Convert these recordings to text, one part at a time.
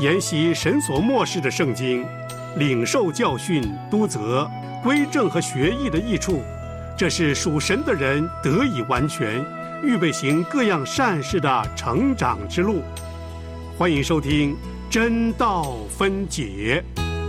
研习神所默示的圣经，领受教训、督责、归正和学艺的益处，这是属神的人得以完全，预备行各样善事的成长之路。欢迎收听真道分解。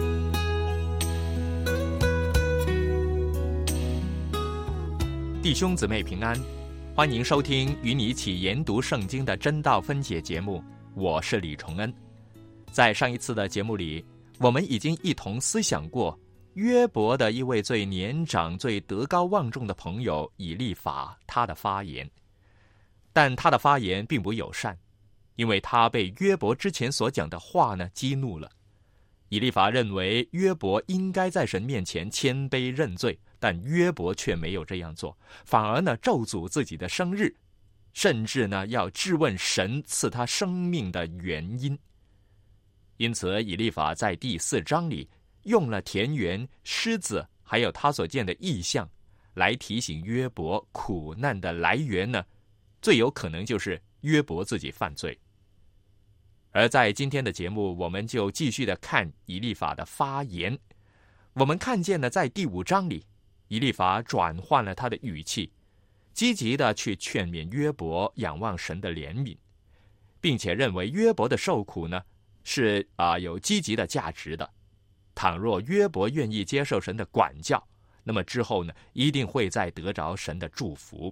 弟兄姊妹平安，欢迎收听与你一起研读圣经的真道分解节目，我是李崇恩。在上一次的节目里，我们已经一同思想过约伯的一位最年长、最德高望重的朋友以利法他的发言，但他的发言并不友善，因为他被约伯之前所讲的话呢激怒了。以利法认为约伯应该在神面前谦卑认罪，但约伯却没有这样做，反而呢咒诅自己的生日，甚至呢要质问神赐他生命的原因。因此以利法在第4章里用了田园、狮子还有他所见的异象来提醒约伯苦难的来源呢，最有可能就是约伯自己犯罪。而在今天的节目，我们就继续的看以利法的发言。我们看见了在第5章里，以利法转换了他的语气，积极的去劝勉约伯仰望神的怜悯，并且认为约伯的受苦呢是有积极的价值的。倘若约伯愿意接受神的管教，那么之后呢一定会再得着神的祝福。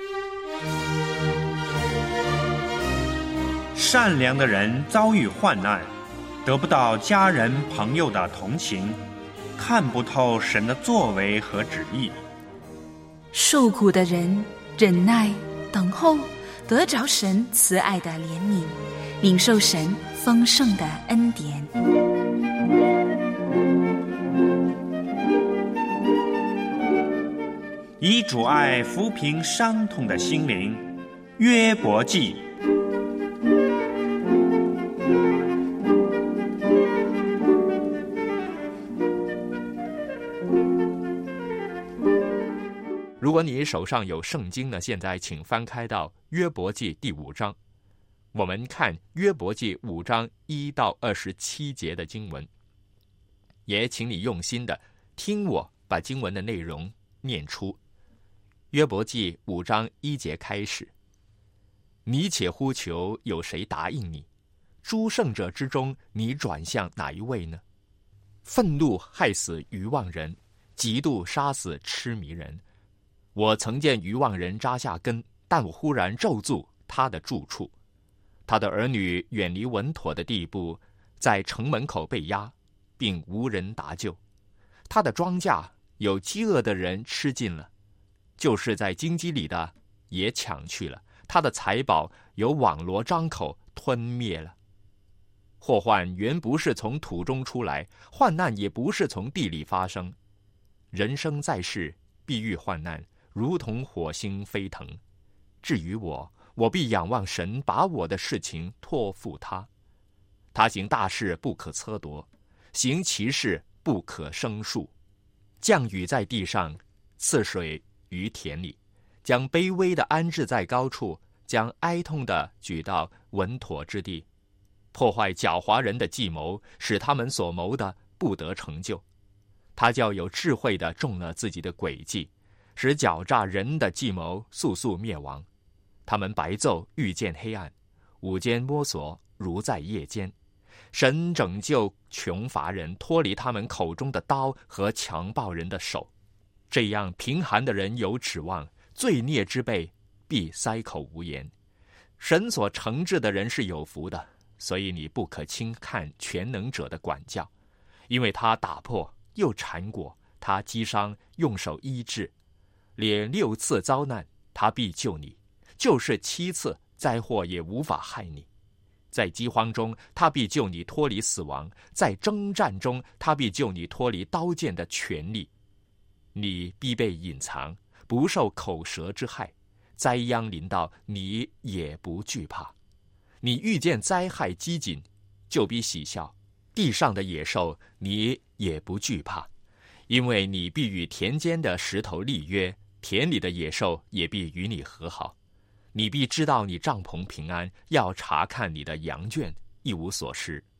善良的人遭遇患难，得不到家人朋友的同情，看不透神的作为和旨意。 受苦的人忍耐等候，得着神慈爱的怜悯，领受神丰盛的恩典。 以主爱抚平伤痛的心灵，约伯记。 如果你手上有圣经呢，现在请翻开到约伯记第5章，我们看约伯记5章1到27节的经文。也请你用心的听我把经文的内容念出。约伯记5章1节开始：你且呼求，有谁答应你？诸圣者之中，你转向哪一位呢？愤怒害死愚妄人，嫉妒杀死痴迷人。我曾见愚妄人扎下根，但我忽然咒诅他的住处。他的儿女远离稳妥的地步，在城门口被压，并无人搭救。他的庄稼有饥饿的人吃尽了，就是在荆棘里的也抢去了。他的财宝有网罗张口吞灭了。祸患原不是从土中出来，患难也不是从地里发生。人生在世，必遇患难，如同火星飞腾。至于我，我必仰望神，把我的事情托付他。他行大事不可测度，行奇事不可胜数。降雨在地上，赐水于田里，将卑微的安置在高处，将哀痛的举到稳妥之地。破坏狡猾人的计谋，使他们所谋的不得成就。他叫有智慧的中了自己的诡计，使狡诈人的计谋速速灭亡。他们白昼遇见黑暗，午间摸索如在夜间。神拯救穷乏人，脱离他们口中的刀和强暴人的手。这样贫寒的人有指望，罪孽之辈必塞口无言。神所惩治的人是有福的，所以你不可轻看全能者的管教，因为他打破又缠裹，他击伤用手医治。连6次遭难，他必救你；就是7次灾祸也无法害你。在饥荒中，他必救你脱离死亡；在征战中，他必救你脱离刀剑的权力。你必被隐藏，不受口舌之害；灾殃临到，你也不惧怕。你遇见灾害饥馑，就必喜笑；地上的野兽，你也不惧怕，因为你必与田间的石头立约，田里的野兽也必与你和好。你必知道你帐篷平安，要查看你的羊圈，一无所失。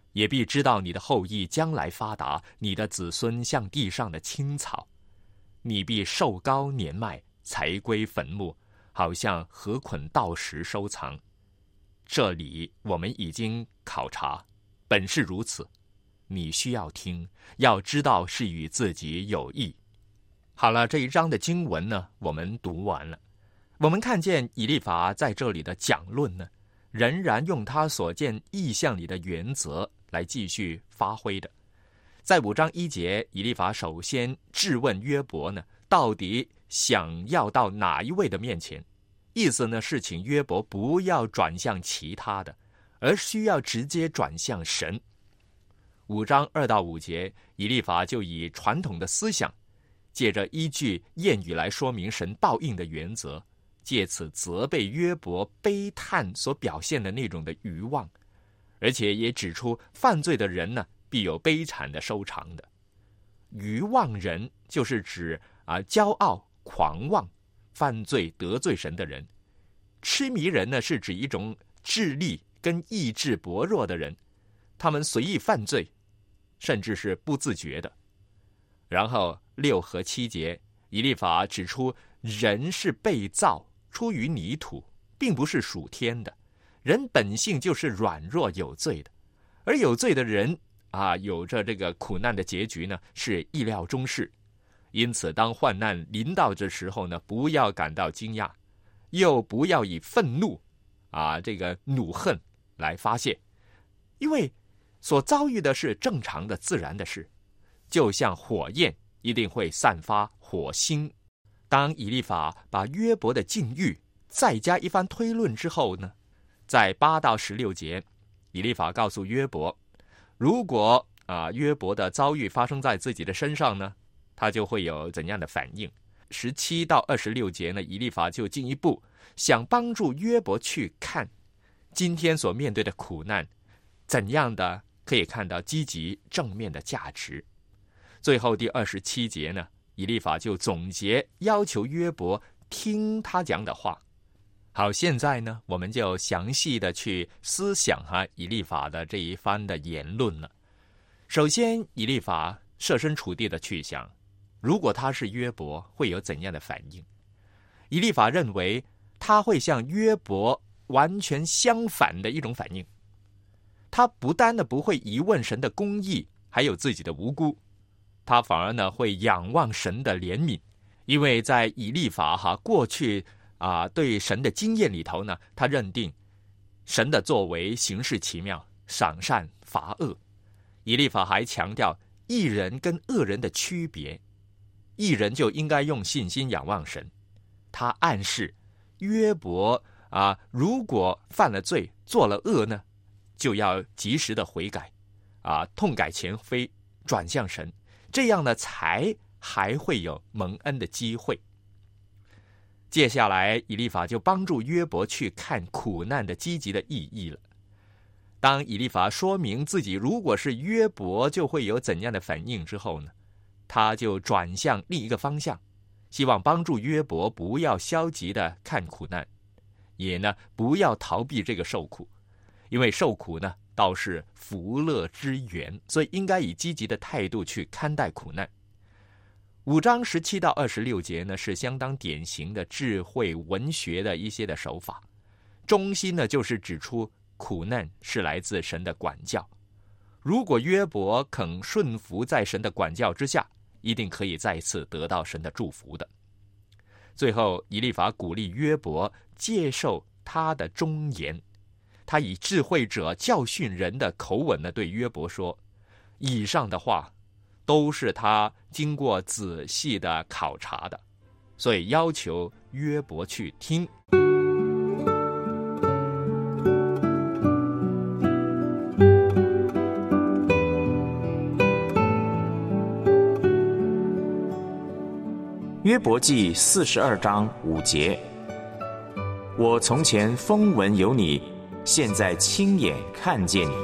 也必知道你的后裔将来发达，你的子孙像地上的青草。你必寿高年迈，才归坟墓，好像禾捆稻时收藏。这里我们已经考察，本是如此。你需要听，要知道是与自己有益。好了，这一章的经文呢，我们读完了。我们看见以利法在这里的讲论呢，仍然用他所见意象里的原则来继续发挥的。在5章1节，以利法首先质问约伯呢，到底想要到哪一位的面前？意思呢是请约伯不要转向其他的，而需要直接转向神。5章2到5节，以利法就以传统的思想，借着依据谚语来说明神报应的原则，借此责备约伯悲叹所表现的那种的愚妄，而且也指出犯罪的人呢，必有悲惨的收场的。愚妄人就是指骄傲、狂妄、犯罪得罪神的人。痴迷人呢，是指一种智力跟意志薄弱的人，他们随意犯罪，甚至是不自觉的。然后6和7节，以利法指出人是被造出于泥土，并不是属天的，人本性就是软弱有罪的，而有罪的人有着这个苦难的结局呢，是意料中事。因此当患难临到这时候呢，不要感到惊讶，又不要以愤怒这个怒恨来发泄，因为所遭遇的是正常的自然的事，就像火焰一定会散发火星。当以利法把约伯的境遇再加一番推论之后呢，在8到16节，以利法告诉约伯，如果约伯的遭遇发生在自己的身上呢，他就会有怎样的反应。17到26节呢，以利法就进一步想帮助约伯去看今天所面对的苦难，怎样的可以看到积极正面的价值。最后第27节呢，以利法就总结，要求约伯听他讲的话。好，现在呢，我们就详细的去思想以利法的这一番的言论了。首先，以利法设身处地的去想，如果他是约伯，会有怎样的反应？以利法认为他会像约伯完全相反的一种反应。他不单的不会疑问神的公义，还有自己的无辜，他反而呢会仰望神的怜悯。因为在以利法过去对神的经验里头呢，他认定神的作为行事奇妙，赏善罚恶。以利法还强调义人跟恶人的区别，义人就应该用信心仰望神。他暗示约伯如果犯了罪做了恶呢，就要及时的悔改痛改前非，转向神，这样呢才还会有蒙恩的机会。接下来以利法就帮助约伯去看苦难的积极的意义了。当以利法说明自己如果是约伯就会有怎样的反应之后呢，他就转向另一个方向，希望帮助约伯不要消极的看苦难，也呢不要逃避这个受苦，因为受苦呢倒是福乐之源，所以应该以积极的态度去看待苦难。5章17到26节呢，是相当典型的智慧文学的一些的手法，中心呢就是指出苦难是来自神的管教，如果约伯肯顺服在神的管教之下，一定可以再次得到神的祝福的。最后以利法鼓励约伯接受他的忠言，他以智慧者教训人的口吻呢，对约伯说，以上的话都是他经过仔细的考察的，所以要求约伯去听。 约伯记42章5节，我从前风闻有你，现在亲眼看见你。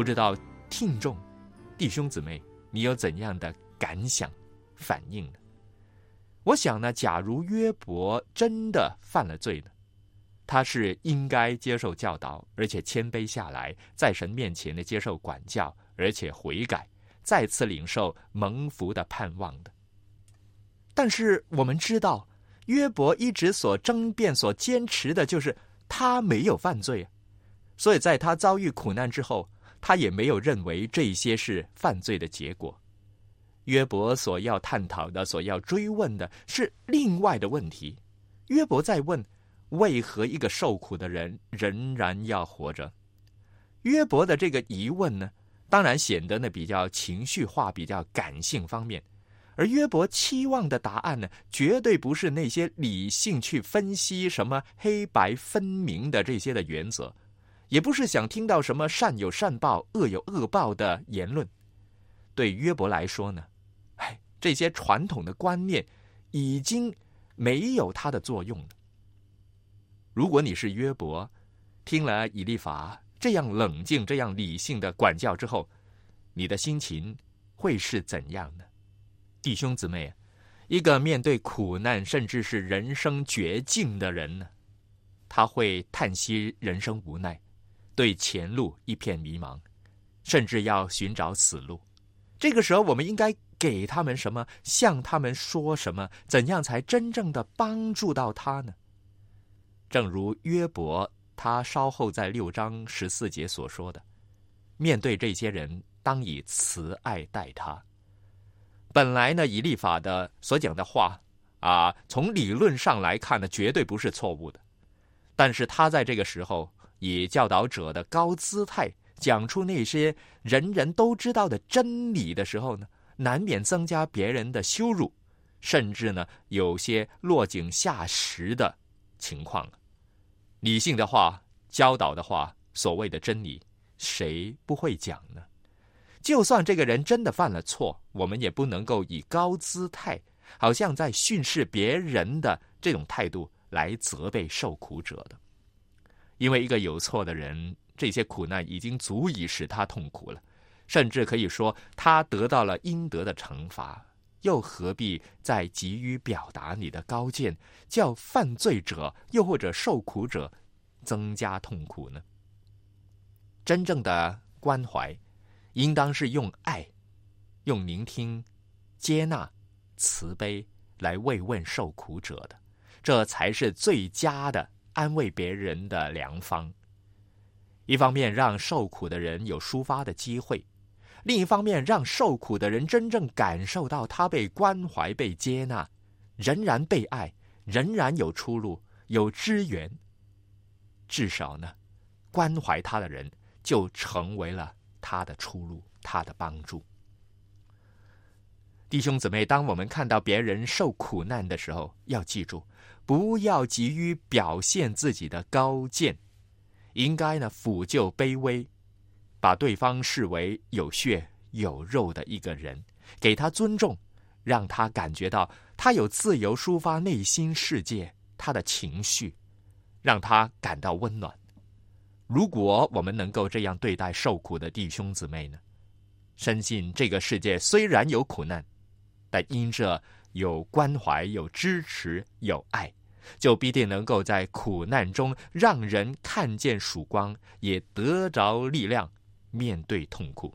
不知道听众弟兄姊妹，你有怎样的感想反应呢？我想呢，假如约伯真的犯了罪呢，他是应该接受教导，而且谦卑下来，在神面前的接受管教，而且悔改，再次领受蒙福的盼望的。但是我们知道，约伯一直所争辩、所坚持的就是他没有犯罪，所以在他遭遇苦难之后，他也没有认为这些是犯罪的结果。约伯所要探讨的、所要追问的是另外的问题。约伯在问，为何一个受苦的人仍然要活着？约伯的这个疑问呢，当然显得呢比较情绪化、比较感性方面。而约伯期望的答案呢，绝对不是那些理性去分析什么黑白分明的这些的原则，也不是想听到什么善有善报、恶有恶报的言论。对约伯来说呢，这些传统的观念已经没有它的作用了。如果你是约伯，听了以利法这样冷静、这样理性的管教之后，你的心情会是怎样呢？弟兄姊妹，一个面对苦难甚至是人生绝境的人呢，他会叹息人生无奈，对前路一片迷茫，甚至要寻找死路。这个时候我们应该给他们什么？向他们说什么？怎样才真正的帮助到他呢？正如约伯他稍后在6章14节所说的，面对这些人，当以慈爱待他。本来呢，以利法的所讲的话从理论上来看呢，绝对不是错误的。但是他在这个时候以教导者的高姿态讲出那些人人都知道的真理的时候呢，难免增加别人的羞辱，甚至呢有些落井下石的情况。理性的话、教导的话、所谓的真理，谁不会讲呢？就算这个人真的犯了错，我们也不能够以高姿态，好像在训斥别人的这种态度来责备受苦者的。因为一个有错的人，这些苦难已经足以使他痛苦了，甚至可以说他得到了应得的惩罚，又何必再急于表达你的高见，叫犯罪者又或者受苦者增加痛苦呢？真正的关怀应当是用爱、用聆听、接纳、慈悲来慰问受苦者的，这才是最佳的安慰别人的良方。一方面让受苦的人有抒发的机会，另一方面让受苦的人真正感受到他被关怀、被接纳，仍然被爱，仍然有出路、有支援。至少呢，关怀他的人就成为了他的出路，他的帮助。弟兄姊妹，当我们看到别人受苦难的时候，要记住，不要急于表现自己的高见，应该呢抚救卑微，把对方视为有血有肉的一个人，给他尊重，让他感觉到他有自由抒发内心世界，他的情绪，让他感到温暖。如果我们能够这样对待受苦的弟兄姊妹呢，深信这个世界虽然有苦难，但因着有关怀、有支持、有爱，就必定能够在苦难中让人看见曙光，也得着力量面对痛苦。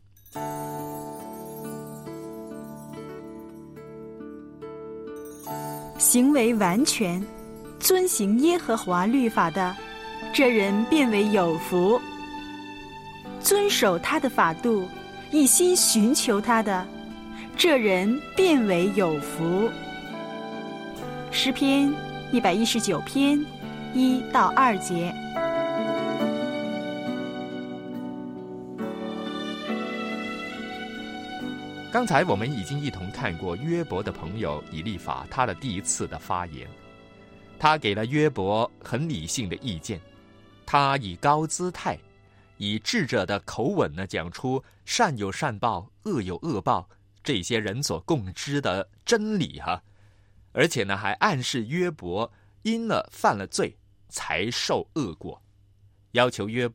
行为完全，遵行耶和华律法的，这人便为有福。遵守他的法度，一心寻求他的，这人便为有福。诗篇119篇1到2节。 刚才我们已经一同看过约伯的朋友以利法他的第一次的发言，他给了约伯很理性的意见，他以高姿态、以智者的口吻呢，讲出善有善报、恶有恶报这些人所共知的真理而且呢还暗示约伯因了犯了罪才受恶果，要求约伯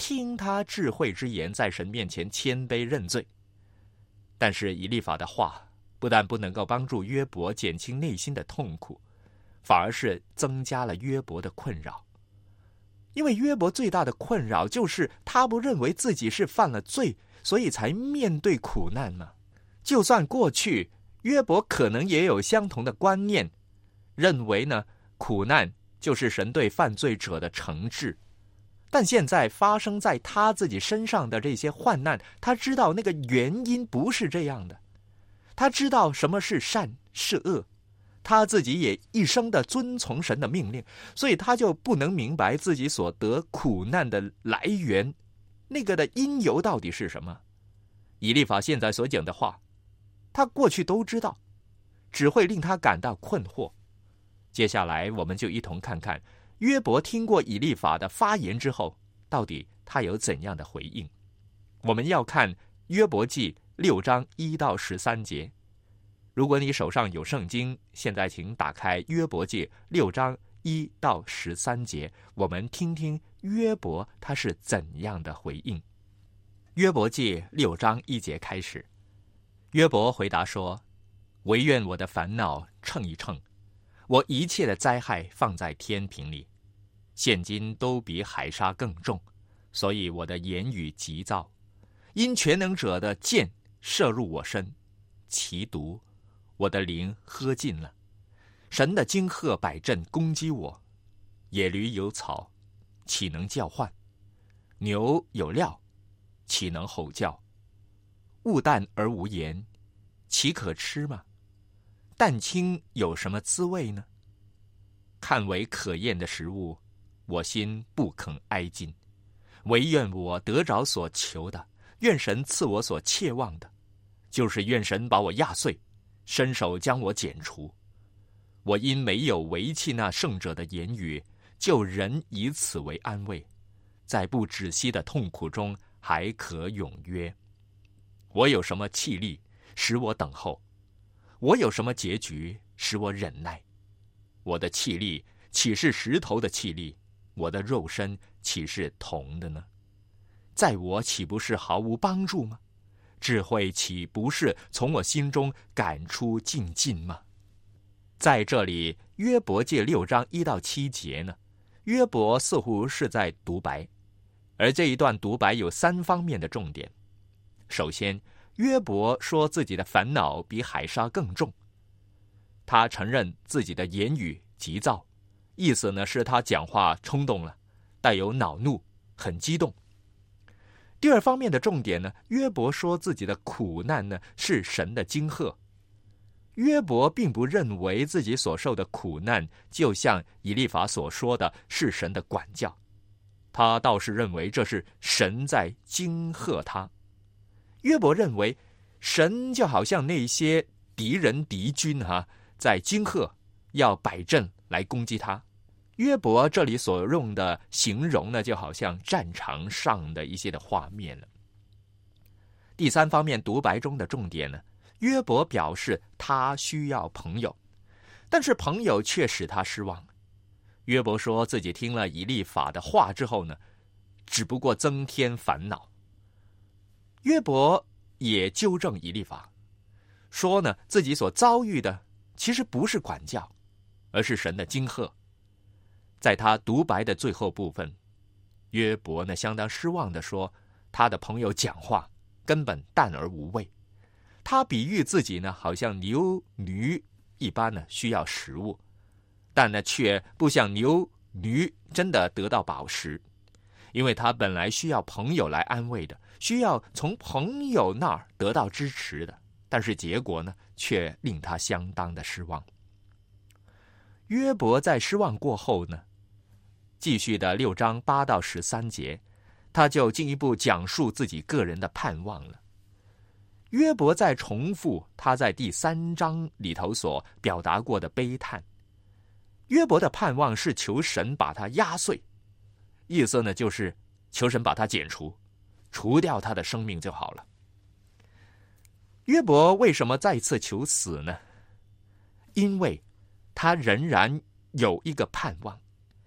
听他智慧之言，在神面前谦卑认罪。但是以利法的话不但不能够帮助约伯减轻内心的痛苦，反而是增加了约伯的困扰。因为约伯最大的困扰就是他不认为自己是犯了罪，所以才面对苦难嘛。就算过去约伯可能也有相同的观念，认为呢苦难就是神对犯罪者的惩治，但现在发生在他自己身上的这些患难，他知道那个原因不是这样的。他知道什么是善是恶，他自己也一生的遵从神的命令，所以他就不能明白自己所得苦难的来源，那个的因由到底是什么。以利法现在所讲的话，他过去都知道，只会令他感到困惑。接下来我们就一同看看约伯听过以利法的发言之后，到底他有怎样的回应。我们要看约伯记6章1到13节。如果你手上有圣经，现在请打开约伯记6章1到13节，我们听听约伯他是怎样的回应。约伯记6章1节开始，约伯回答说：惟愿我的烦恼称一称，我一切的灾害放在天平里，现今都比海沙更重，所以我的言语急躁。因全能者的箭射入我身，其毒我的灵喝尽了。神的惊吓摆阵攻击我，野驴有草，岂能叫唤？牛有料，岂能吼叫？物淡而无盐，岂可吃吗？蛋清有什么滋味呢？看为可厌的食物，我心不肯挨近。惟愿我得着所求的，愿神赐我所切望的，就是愿神把我压碎，伸手将我剪除。我因没有违弃那圣者的言语，就人以此为安慰，在不止息的痛苦中还可踊跃。我有什么气力使我等候？我有什么结局使我忍耐？我的气力岂是石头的气力？我的肉身岂是铜的呢？在我岂不是毫无帮助吗？智慧岂不是从我心中赶出尽尽吗？在这里约伯记6章1到7节呢，约伯似乎是在独白，而这一段独白有3方面的重点。首先，约伯说自己的烦恼比海沙更重，他承认自己的言语急躁，意思呢是他讲话冲动了，带有恼怒，很激动。第二方面的重点呢，约伯说自己的苦难呢是神的惊吓。约伯并不认为自己所受的苦难就像以利法所说的是神的管教，他倒是认为这是神在惊吓他。约伯认为神就好像那些敌人敌军在惊吓，要摆阵来攻击他。约伯这里所用的形容呢，就好像战场上的一些的画面了。第3方面独白中的重点呢，约伯表示他需要朋友，但是朋友却使他失望。约伯说自己听了以利法的话之后呢，只不过增添烦恼。约伯也纠正以利法，说呢自己所遭遇的其实不是管教，而是神的惊吓。在他独白的最后部分，约伯呢相当失望地说，他的朋友讲话根本淡而无味。他比喻自己呢好像牛驴一般呢需要食物，但呢却不像牛驴真的得到饱食，因为他本来需要朋友来安慰的，需要从朋友那儿得到支持的，但是结果呢却令他相当的失望。约伯在失望过后呢，继续的6章8到13节，他就进一步讲述自己个人的盼望了。约伯在重复他在第3章里头所表达过的悲叹。约伯的盼望是求神把他压碎，意思呢就是求神把他剪除，除掉他的生命就好了。约伯为什么再次求死呢？因为他仍然有一个盼望，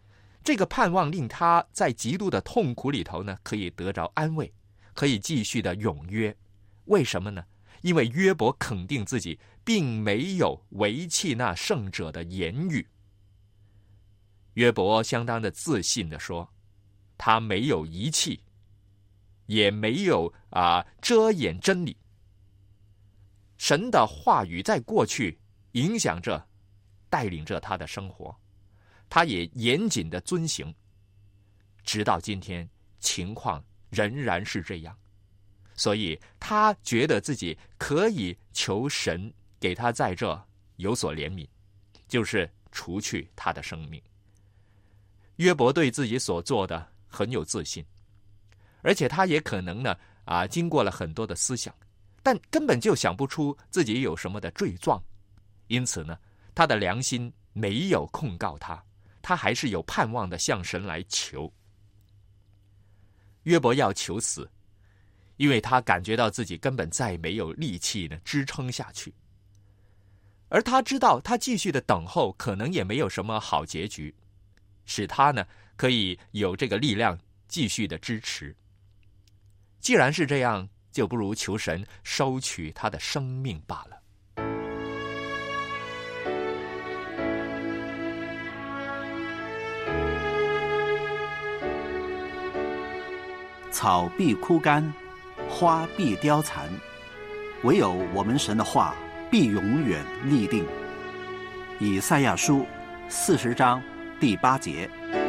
这个盼望令他在极度的痛苦里头呢，可以得着安慰，可以继续的踊跃。为什么呢？因为约伯肯定自己并没有违弃那圣者的言语。约伯相当的自信地说，他没有遗弃，也没有遮掩真理。神的话语在过去影响着、带领着他的生活，他也严谨的遵行，直到今天情况仍然是这样。所以他觉得自己可以求神给他在这有所怜悯，就是除去他的生命。约伯对自己所做的很有自信，而且他也可能呢经过了很多的思想，但根本就想不出自己有什么的罪状，因此呢，他的良心没有控告他，他还是有盼望的向神来求。约伯要求死，因为他感觉到自己根本再没有力气呢支撑下去，而他知道他继续的等候可能也没有什么好结局，使他呢可以有这个力量继续的支持。既然是这样，就不如求神收取他的生命罢了。 草必枯干，花必凋残，唯有我们神的话必永远立定。以赛亚书40章第8节。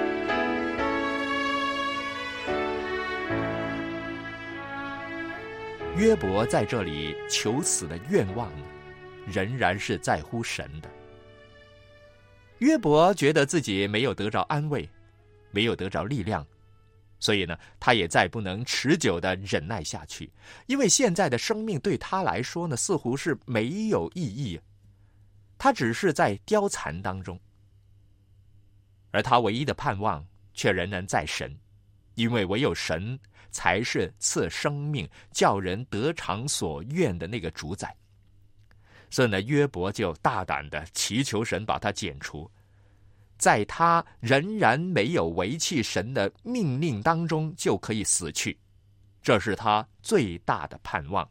约伯在这里求死的愿望仍然是在乎神的。约伯觉得自己没有得着安慰，没有得着力量，所以呢，他也再不能持久的忍耐下去，因为现在的生命对他来说呢，似乎是没有意义，他只是在凋残当中。而他唯一的盼望却仍然在神，因为唯有神才是赐生命叫人得偿所愿的那个主宰。所以呢，约伯就大胆的祈求神把他剪除，在他仍然没有违弃神的命令当中就可以死去，这是他最大的盼望。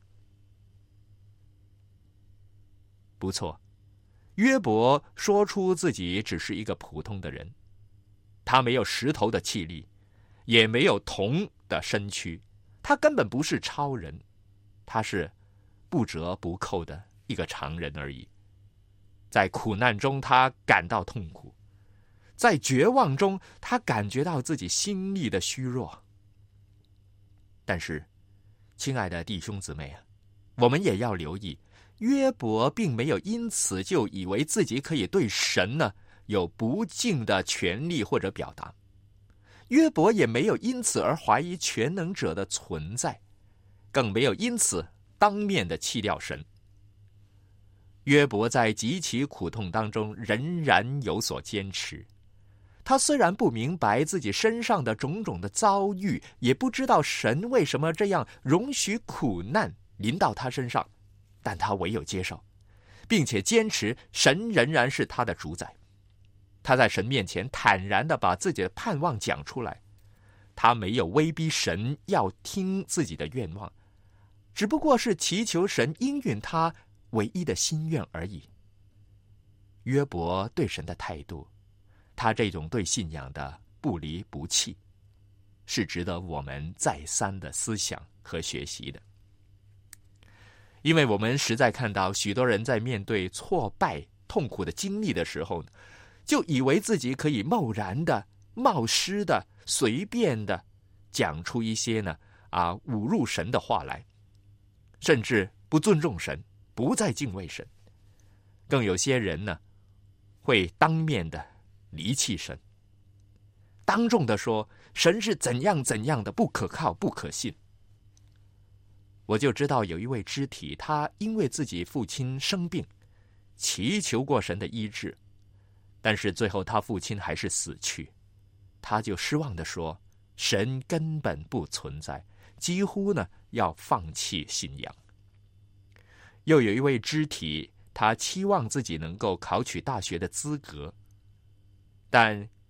不错，约伯说出自己只是一个普通的人，他没有石头的气力，也没有铜的身躯，他根本不是超人，他是不折不扣的一个常人而已。在苦难中他感到痛苦，在绝望中他感觉到自己心力的虚弱。但是亲爱的弟兄姊妹啊，我们也要留意，约伯并没有因此就以为自己可以对神呢有不敬的权利或者表达，约伯也没有因此而怀疑全能者的存在，更没有因此当面的弃掉神。约伯在极其苦痛当中仍然有所坚持，他虽然不明白自己身上的种种的遭遇，也不知道神为什么这样容许苦难临到他身上，但他唯有接受，并且坚持神仍然是他的主宰。他在神面前坦然地把自己的盼望讲出来，他没有威逼神要听自己的愿望，只不过是祈求神应允他唯一的心愿而已。约伯对神的态度，他这种对信仰的不离不弃，是值得我们再三的思想和学习的。因为我们实在看到许多人在面对挫败、痛苦的经历的时候，就以为自己可以贸然的、冒失的、随便的讲出一些呢侮辱神的话来，甚至不尊重神，不再敬畏神。更有些人呢，会当面的离弃神，当众的说神是怎样怎样的不可靠、不可信。我就知道有一位肢体，他因为自己父亲生病，祈求过神的医治，但是最后他父亲还是死去，他就失望地说神根本不存在，几乎呢要放弃信仰。又有一位肢体，他期望自己能够考取大学的资格，但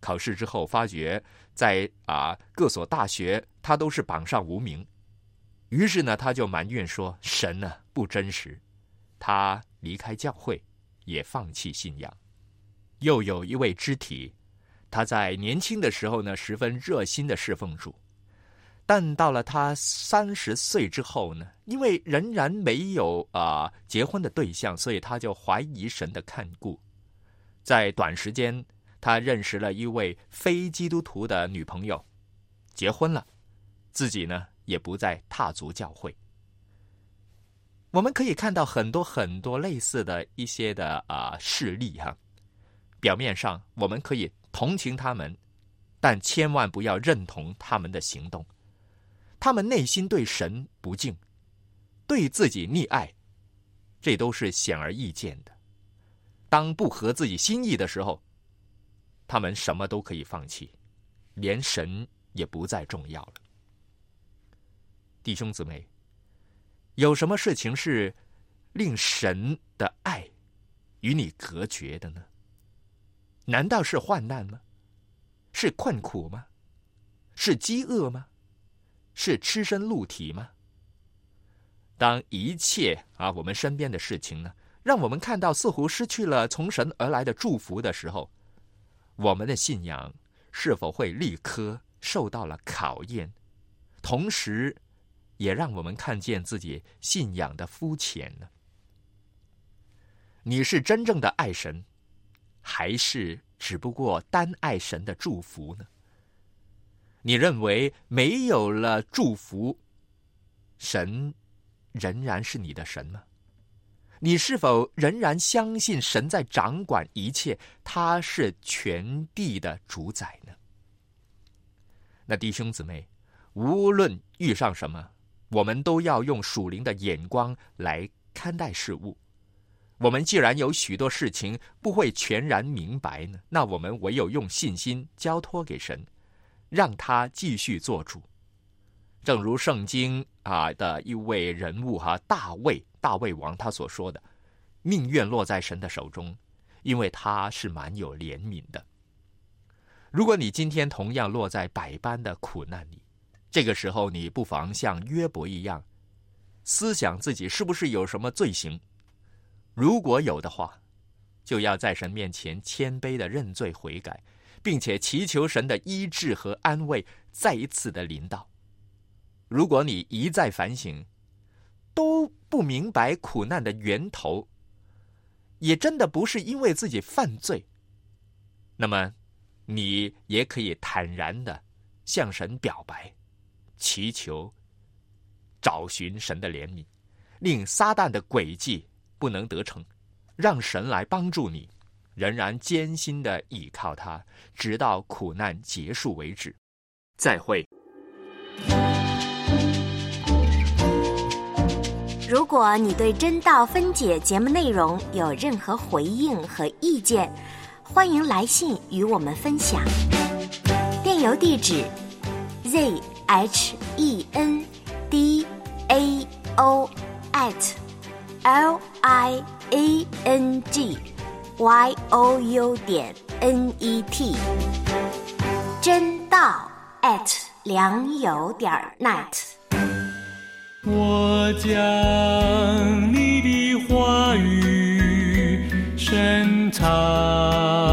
考试之后发觉在各所大学他都是榜上无名，于是呢他就埋怨说神呢不真实，他离开教会，也放弃信仰。又有一位肢体，他在年轻的时候呢十分热心的侍奉主，但到了他30岁之后呢，因为仍然没有结婚的对象，所以他就怀疑神的看顾。在短时间，他认识了一位非基督徒的女朋友，结婚了，自己呢也不再踏足教会。我们可以看到很多类似的一些的事例哈。表面上我们可以同情他们，但千万不要认同他们的行动。他们内心对神不敬，对自己溺爱，这都是显而易见的。当不合自己心意的时候，他们什么都可以放弃，连神也不再重要了。弟兄姊妹，有什么事情是令神的爱与你隔绝的呢？难道是患难吗？是困苦吗？是饥饿吗？是赤身露体吗？当一切我们身边的事情呢，让我们看到似乎失去了从神而来的祝福的时候，我们的信仰是否会立刻受到了考验，同时也让我们看见自己信仰的肤浅呢？你是真正的爱神，还是只不过单爱神的祝福呢？你认为没有了祝福，神仍然是你的神吗？你是否仍然相信神在掌管一切，他是全地的主宰呢？那弟兄姊妹，无论遇上什么，我们都要用属灵的眼光来看待事物。我们既然有许多事情不会全然明白呢，那我们唯有用信心交托给神，让他继续做主。正如圣经的一位人物大卫王他所说的，命愿落在神的手中，因为他是蛮有怜悯的。如果你今天同样落在百般的苦难里，这个时候你不妨像约伯一样，思想自己是不是有什么罪行，如果有的话，就要在神面前谦卑的认罪悔改，并且祈求神的医治和安慰再一次的临到。如果你一再反省，都不明白苦难的源头，也真的不是因为自己犯罪，那么你也可以坦然的向神表白，祈求找寻神的怜悯，令撒旦的诡计不能得逞，让神来帮助你，仍然艰辛的倚靠他，直到苦难结束为止。再会。 如果你对真道分解节目内容有任何回应和意见，欢迎来信与我们分享。电邮地址 zhendao@liangyou.net 真道@良友.net。 我将你的话语深藏